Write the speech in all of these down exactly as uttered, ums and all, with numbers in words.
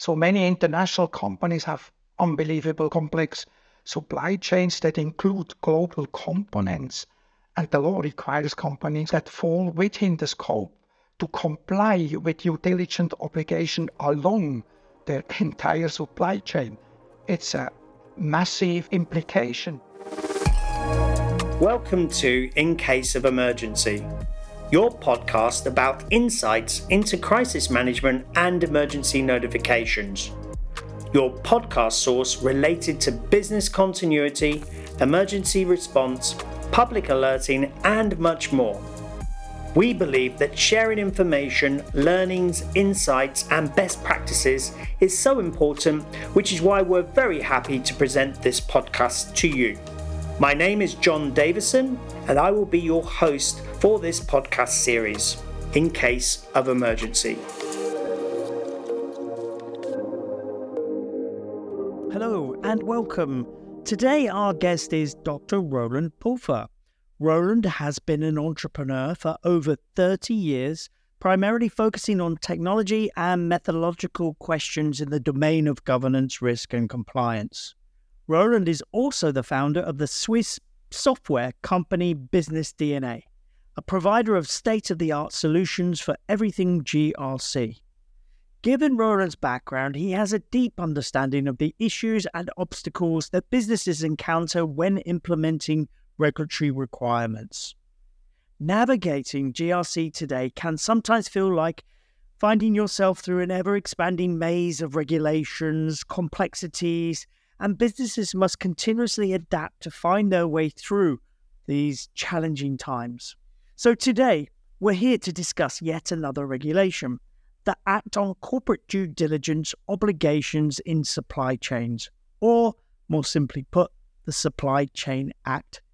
So many international companies have unbelievable complex supply chains that include global components, and the law requires companies that fall within the scope to comply with due diligence obligation along their entire supply chain. It's a massive implication. Welcome to In Case of Emergency, your podcast about insights into crisis management and emergency notifications. Your podcast source related to business continuity, emergency response, public alerting, and much more. We believe that sharing information, learnings, insights, and best practices is so important, which is why we're very happy to present this podcast to you. My name is John Davison, and I will be your host for this podcast series, In Case of Emergency. Hello and welcome. Today our guest is Doctor Roland Pulver. Roland has been an entrepreneur for over thirty years, primarily focusing on technology and methodological questions in the domain of governance, risk, and compliance. Roland is also the founder of the Swiss software company Business D N A, a provider of state-of-the-art solutions for everything G R C. Given Roland's background, he has a deep understanding of the issues and obstacles that businesses encounter when implementing regulatory requirements. Navigating G R C today can sometimes feel like finding yourself through an ever-expanding maze of regulations, complexities, and businesses must continuously adapt to find their way through these challenging times. So today, we're here to discuss yet another regulation, the Act on Corporate Due Diligence Obligations in Supply Chains, or more simply put, the Supply Chain Act.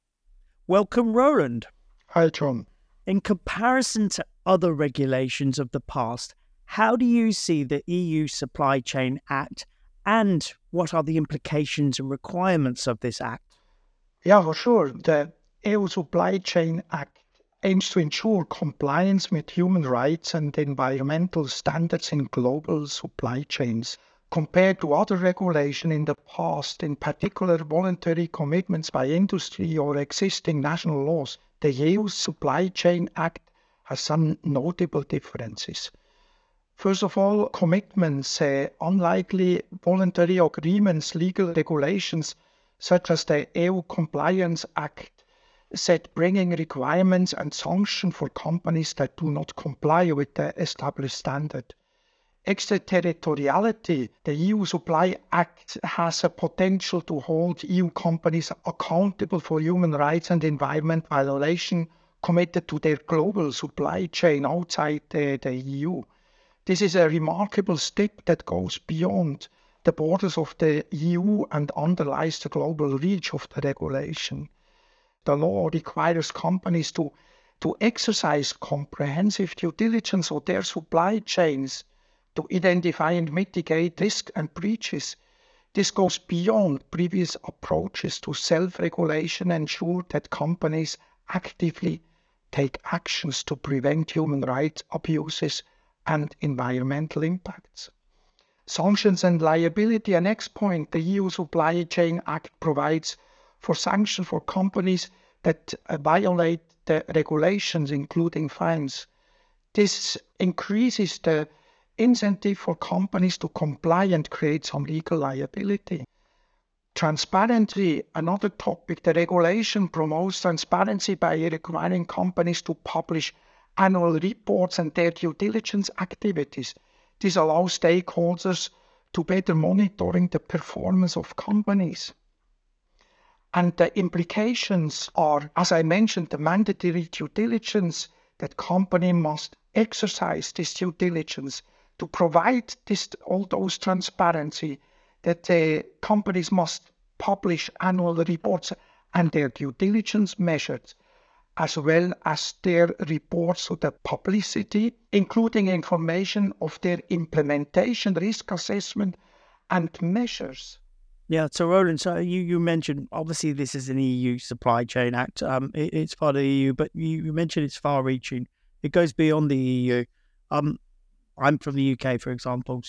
Welcome, Roland. Hi, John. In comparison to other regulations of the past, how do you see the E U Supply Chain Act, and what are the implications and requirements of this act? Yeah, for sure. The E U Supply Chain Act aims to ensure compliance with human rights and environmental standards in global supply chains. Compared to other regulation in the past, in particular voluntary commitments by industry or existing national laws, the E U Supply Chain Act has some notable differences. First of all, commitments, uh, unlikely voluntary agreements, legal regulations, such as the E U Compliance Act, set bringing requirements and sanctions for companies that do not comply with the established standard. Extraterritoriality, the E U Supply Act has a potential to hold E U companies accountable for human rights and environment violation committed to their global supply chain outside the, the E U. This is a remarkable step that goes beyond the borders of the E U and underlies the global reach of the regulation. The law requires companies to, to exercise comprehensive due diligence of their supply chains to identify and mitigate risk and breaches. This goes beyond previous approaches to self-regulation and ensure that companies actively take actions to prevent human rights abuses and environmental impacts. Sanctions and liability. An next point, the E U Supply Chain Act provides for sanctions for companies that violate the regulations, including fines. This increases the incentive for companies to comply and create some legal liability. Transparency, another topic. The regulation promotes transparency by requiring companies to publish annual reports and their due diligence activities. This allows stakeholders to better monitoring the performance of companies. And the implications are, as I mentioned, the mandatory due diligence, that company must exercise this due diligence to provide this all those transparency, that the companies must publish annual reports and their due diligence measures, as well as their reports to the publicity, including information of their implementation, risk assessment, and measures. Yeah, so Roland, so you, you mentioned, obviously this is an E U Supply Chain Act. Um, it, it's part of the E U, but you, you mentioned it's far-reaching. It goes beyond the E U. Um, I'm from the U K, for example, so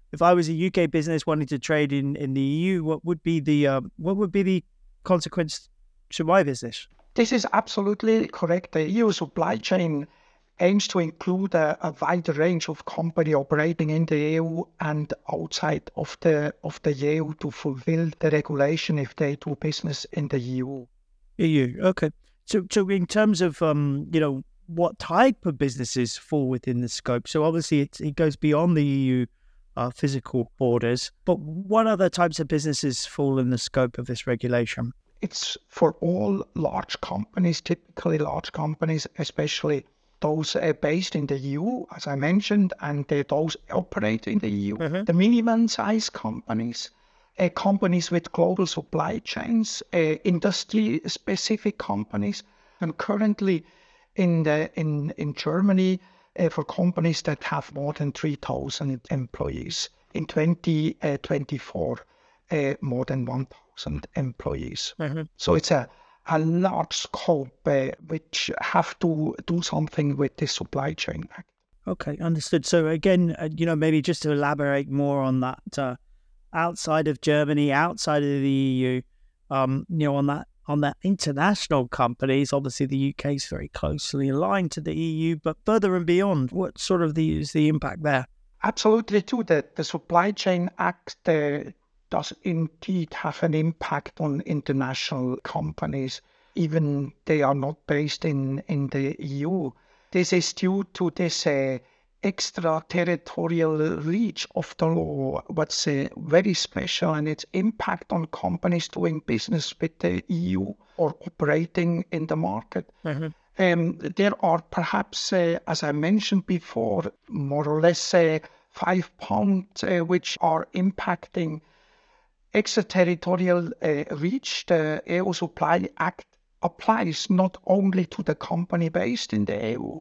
if I was a U K business wanting to trade in, in the E U, what would be the um, what would be the consequence to my business? This is absolutely correct. The E U supply chain aims to include a, a wide range of companies operating in the E U and outside of the of the E U to fulfill the regulation if they do business in the E U. E U, okay. So, so in terms of um, you know, what type of businesses fall within the scope? So obviously it it goes beyond the E U uh, physical borders, but what other types of businesses fall in the scope of this regulation? It's for all large companies, typically large companies, especially those uh, based in the E U, as I mentioned, and uh, those operate in the E U. Mm-hmm. The minimum size companies, uh, companies with global supply chains, uh, industry-specific companies, and currently in the in in Germany uh, for companies that have more than three thousand employees. In twenty twenty-four, uh, more than one thousand employees. Mm-hmm. So it's a a large scope uh, which have to do something with the supply chain act. Okay, understood. So again, uh, you know, maybe just to elaborate more on that, uh, outside of Germany, outside of the E U, um, you know, on that on that international companies, obviously the U K is very closely aligned to the E U, but further and beyond, what sort of the is the impact there? Absolutely too. The, the Supply Chain Act uh, does indeed have an impact on international companies, even they are not based in, in the E U. This is due to this uh, extraterritorial reach of the law, what's uh, very special, and its impact on companies doing business with the E U or operating in the market. Mm-hmm. Um, there are perhaps, uh, as I mentioned before, more or less uh, five points uh, which are impacting extraterritorial uh, reach. The E U Supply Act applies not only to the company based in the E U,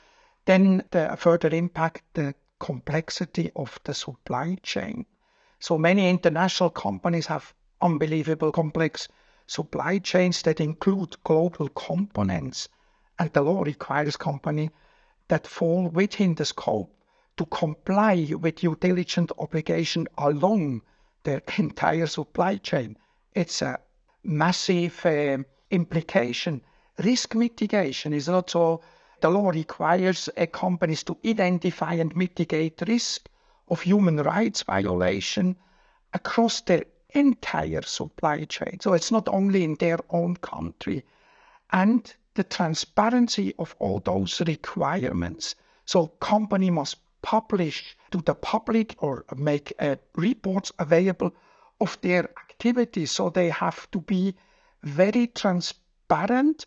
then the further impact the complexity of the supply chain. So many international companies have unbelievable complex supply chains that include global components, and the law requires companies that fall within the scope to comply with due diligence obligation along their entire supply chain. It's a massive uh, implication. Risk mitigation is not so. The law requires uh, companies to identify and mitigate risk of human rights violation across their entire supply chain. So it's not only in their own country. And the transparency of all those requirements. So company must publish to the public or make uh, reports available of their activities. So they have to be very transparent,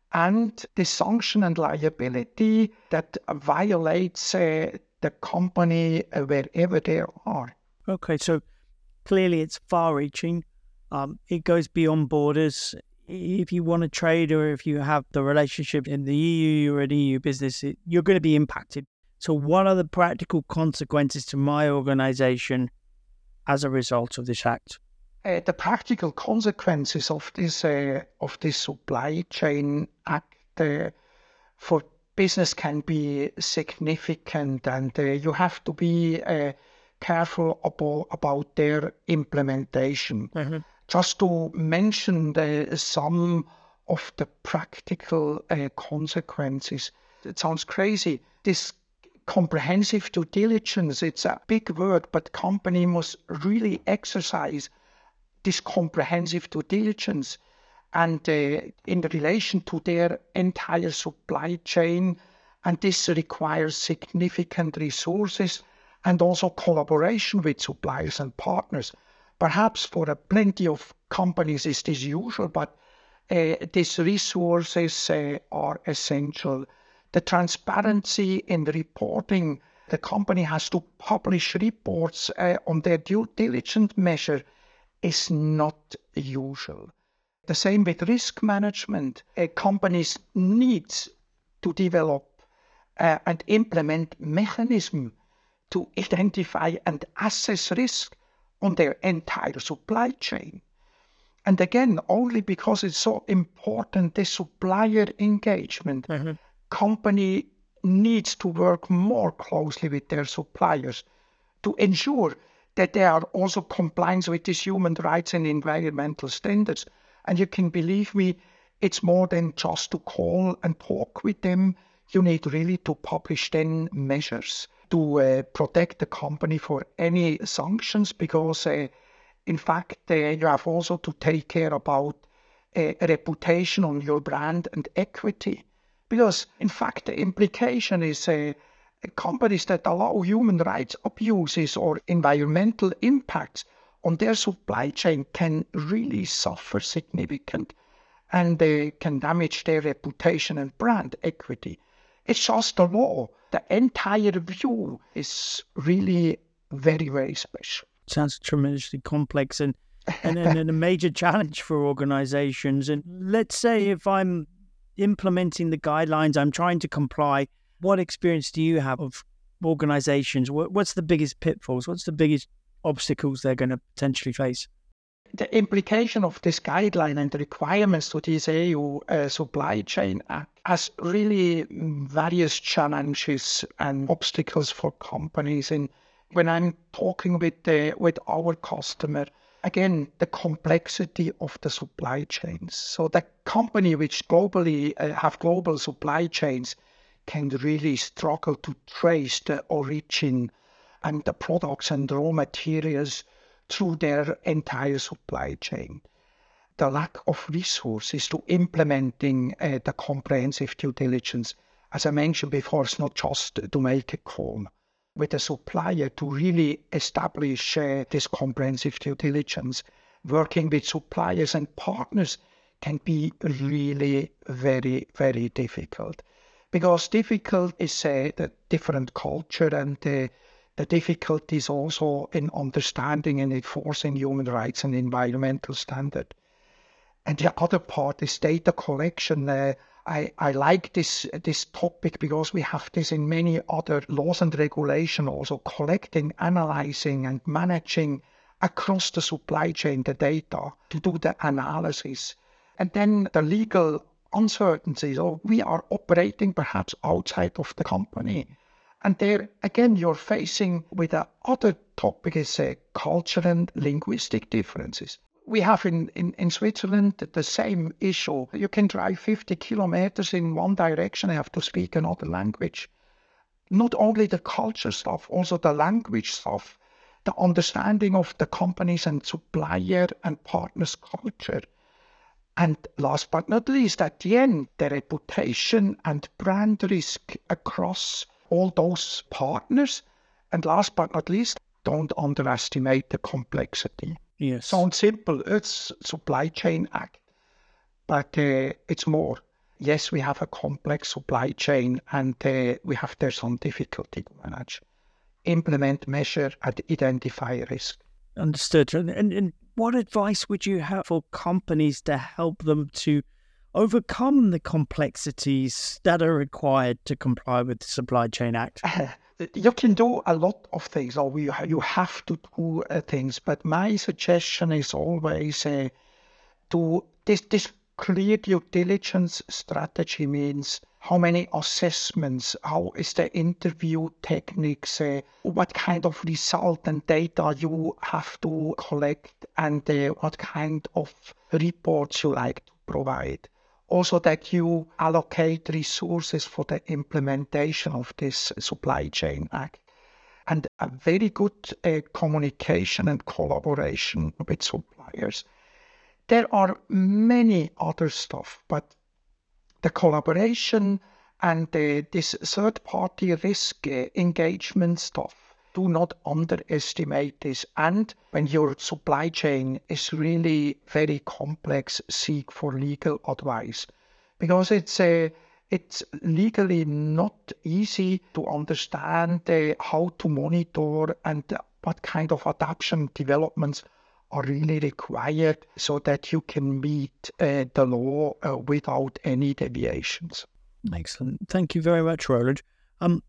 and the sanction and liability that violates uh, the company uh, wherever they are. Okay, so clearly it's far-reaching. Um, it goes beyond borders. If you want to trade or if you have the relationship in the E U, you're an E U business, it, you're going to be impacted. So what are the practical consequences to my organization as a result of this act? Uh, the practical consequences of this uh, of this supply chain act uh, for business can be significant, and uh, you have to be uh, careful about, about their implementation. Mm-hmm. Just to mention the, some of the practical uh, consequences. It sounds crazy. This comprehensive due diligence, it's a big word, but company must really exercise this comprehensive due diligence and uh, in relation to their entire supply chain. And this requires significant resources and also collaboration with suppliers and partners. Perhaps for a plenty of companies is this usual, but uh, these resources uh, are essential. The transparency in the reporting, the company has to publish reports uh, on their due diligence measure is not usual. The same with risk management. Uh, companies need to develop uh, and implement mechanisms to identify and assess risk on their entire supply chain. And again, only because it's so important, the supplier engagement, mm-hmm. company needs to work more closely with their suppliers to ensure that they are also compliant with these human rights and environmental standards. And you can believe me, it's more than just to call and talk with them. You need really to publish then measures to uh, protect the company for any sanctions, because uh, in fact uh, you have also to take care about uh, reputation on your brand and equity. Because in fact the implication is uh, companies that allow human rights abuses or environmental impacts on their supply chain can really suffer significant, and they can damage their reputation and brand equity. It's just the law. The entire view is really very, very special. Sounds tremendously complex and, and, and, and a major challenge for organizations. And let's say if I'm implementing the guidelines, I'm trying to comply, what experience do you have of organizations? What, what's the biggest pitfalls? What's the biggest obstacles they're going to potentially face? The implication of this guideline and the requirements to this E U uh, Supply Chain Act has really various challenges and obstacles for companies. And when I'm talking with the, with our customer, again, the complexity of the supply chains. So the company which globally uh, have global supply chains can really struggle to trace the origin and the products and raw materials through their entire supply chain. The lack of resources to implementing uh, the comprehensive due diligence, as I mentioned before, it's not just to make a call with a supplier to really establish uh, this comprehensive due diligence. Working with suppliers and partners can be really very, very difficult. Because difficult is uh, the different culture, and uh, the difficulties also in understanding and enforcing human rights and environmental standard. And the other part is data collection. Uh, I, I like this this topic because we have this in many other laws and regulation, also collecting, analyzing and managing across the supply chain the data to do the analysis. And then the legal uncertainties. Oh, we are operating perhaps outside of the company. And there, again, you're facing with a other topic is uh, cultural and linguistic differences. We have in, in, in Switzerland the same issue. You can drive fifty kilometers in one direction and have to speak another language. Not only the culture stuff, also the language stuff, the understanding of the companies and supplier and partners' culture. And last but not least, at the end, the reputation and brand risk across all those partners. And last but not least, don't underestimate the complexity. Yes. Sounds simple, it's Supply Chain Act, but uh, it's more. Yes, we have a complex supply chain, and uh, we have there some difficulty to manage. Implement, measure, and identify risk. Understood. And, and, and what advice would you have for companies to help them to overcome the complexities that are required to comply with the Supply Chain Act? You can do a lot of things, or we, you have to do uh, things, but my suggestion is always uh, to this, this clear due diligence strategy means how many assessments, how is the interview techniques, uh, what kind of result and data you have to collect, and uh, what kind of reports you like to provide. Also that you allocate resources for the implementation of this Supply Chain Act. And a very good uh, communication and collaboration with suppliers. There are many other stuff, but the collaboration and uh, this third-party risk uh, engagement stuff, do not underestimate this. And when your supply chain is really very complex, seek for legal advice, because it's uh, it's legally not easy to understand uh, how to monitor and what kind of adaptation developments are really required so that you can meet uh, the law uh, without any deviations. Excellent. Thank you very much, Roland. Um,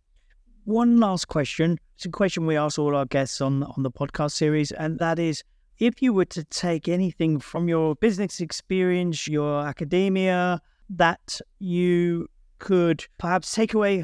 one last question. It's a question we ask all our guests on, on the podcast series, and that is, if you were to take anything from your business experience, your academia, that you could perhaps take away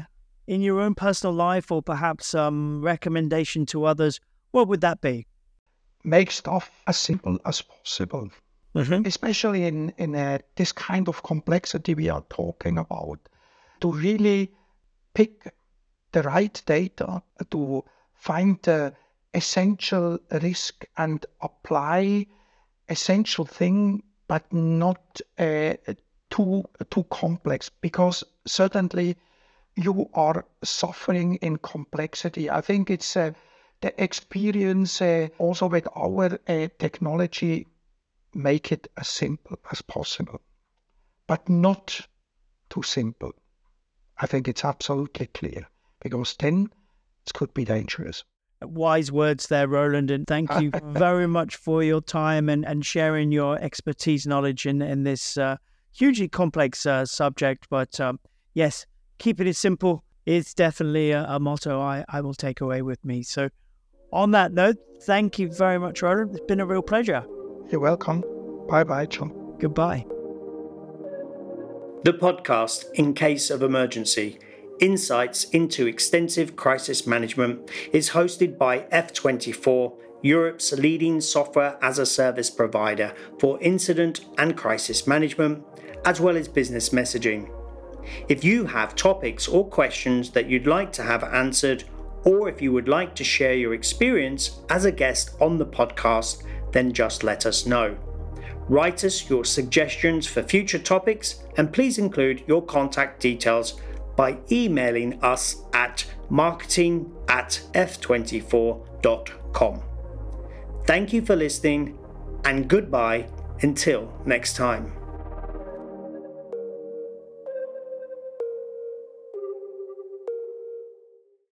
in your own personal life, or perhaps some recommendation to others, what would that be? Make stuff as simple as possible, Mm-hmm. especially in, in uh, this kind of complexity we are talking about, to really pick the right data, to find the essential risk and apply essential thing, but not uh, too too complex, because certainly you are suffering in complexity. I think it's uh, the experience uh, also with our uh, technology, make it as simple as possible, but not too simple. I think it's absolutely clear, because then it could be dangerous. Wise words there, Roland, and thank you very much for your time and, and sharing your expertise, knowledge in, in this uh, hugely complex uh, subject. But um, yes, keeping it simple is definitely a, a motto I, I will take away with me. So on that note, thank you very much, Roland. It's been a real pleasure. You're welcome. Bye-bye, John. Goodbye. The podcast, In Case of Emergency, Insights into Extensive Crisis Management, is hosted by F twenty-four, Europe's leading software as a service provider for incident and crisis management, as well as business messaging. If you have topics or questions that you'd like to have answered, or if you would like to share your experience as a guest on the podcast, then just let us know. Write us your suggestions for future topics, and please include your contact details by emailing us at marketing at f twenty-four dot com. Thank you for listening, and goodbye until next time.